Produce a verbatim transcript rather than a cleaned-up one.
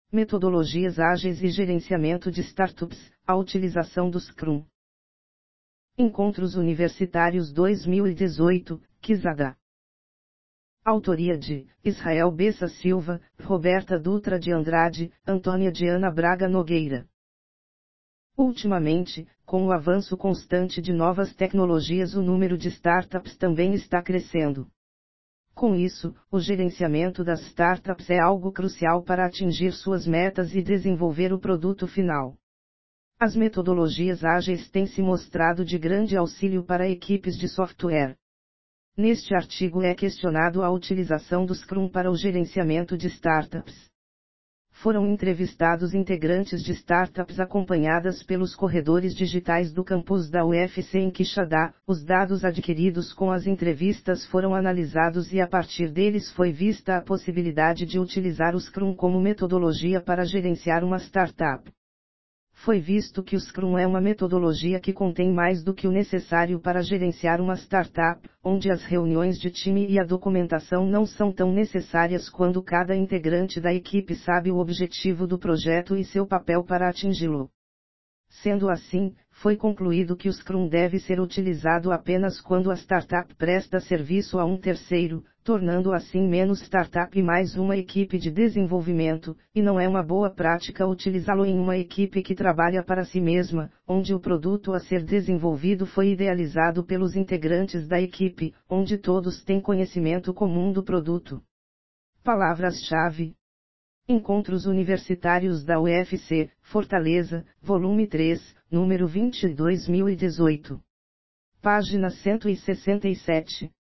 Metodologias ágeis e gerenciamento de startups, a utilização do Scrum. Encontros Universitários dois mil e dezoito, Quizada. Autoria de Israel Bessa Silva, Roberta Dutra de Andrade, Antônia Diana Braga Nogueira. Ultimamente, com o avanço constante de novas tecnologias, o número de startups também está crescendo. Com isso, o gerenciamento das startups é algo crucial para atingir suas metas e desenvolver o produto final. As metodologias ágeis têm se mostrado de grande auxílio para equipes de software. Neste artigo é questionado a utilização do Scrum para o gerenciamento de startups. Foram entrevistados integrantes de startups acompanhadas pelos corredores digitais do campus da U F C em Quixadá. Os dados adquiridos com as entrevistas foram analisados e a partir deles foi vista a possibilidade de utilizar o Scrum como metodologia para gerenciar uma startup. Foi visto que o Scrum é uma metodologia que contém mais do que o necessário para gerenciar uma startup, onde as reuniões de time e a documentação não são tão necessárias quando cada integrante da equipe sabe o objetivo do projeto e seu papel para atingi-lo. Sendo assim, foi concluído que o Scrum deve ser utilizado apenas quando a startup presta serviço a um terceiro, tornando assim menos startup e mais uma equipe de desenvolvimento, e não é uma boa prática utilizá-lo em uma equipe que trabalha para si mesma, onde o produto a ser desenvolvido foi idealizado pelos integrantes da equipe, onde todos têm conhecimento comum do produto. Palavras-chave: Encontros Universitários da U F C, Fortaleza, volume três, número vinte, dois mil e dezoito. Página cento e sessenta e sete.